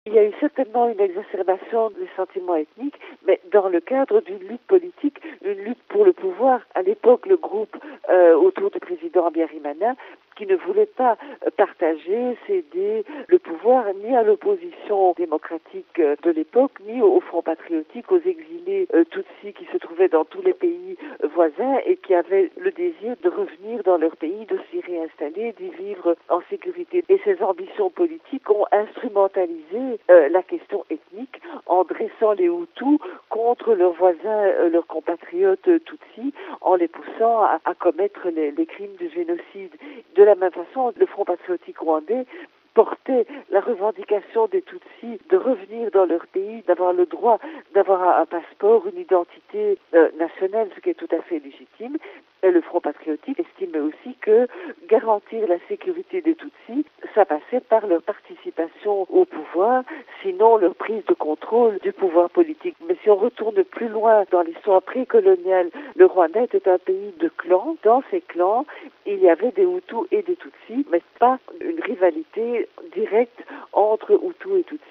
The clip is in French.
Il y a eu certainement une exacerbation des sentiments ethniques, mais dans le cadre d'une lutte politique, une lutte pour le pouvoir. À l'époque, le groupe autour du président Habyarimana, qui ne voulait pas partager, céder le pouvoir ni à l'opposition démocratique de l'époque, ni au Front patriotique, aux exilés Tutsis qui se trouvaient dans tous les pays voisins et qui avaient le désir de revenir dans leur pays, de s'y réinstaller, d'y vivre en sécurité. Et ces ambitions politiques ont instrumentalisé la question ethnique en dressant les Hutus contre leurs voisins, leurs compatriotes Tutsis, en les poussant à commettre les crimes de génocide. De la même façon, le Front patriotique rwandais portait la revendication des Tutsis de revenir dans leur pays, d'avoir le droit d'avoir un passeport, une identité nationale, ce qui est tout à fait légitime. Et le Front patriotique estimait aussi que garantir la sécurité des Tutsis, ça passait par leur participation au pouvoir, sinon leur prise de contrôle du pouvoir politique. Mais si on retourne plus loin dans l'histoire précoloniale, le Rwanda était un pays de clans. Dans ces clans, il y avait des Hutus et des Tutsis, mais pas une rivalité directe entre Hutus et Tutsis.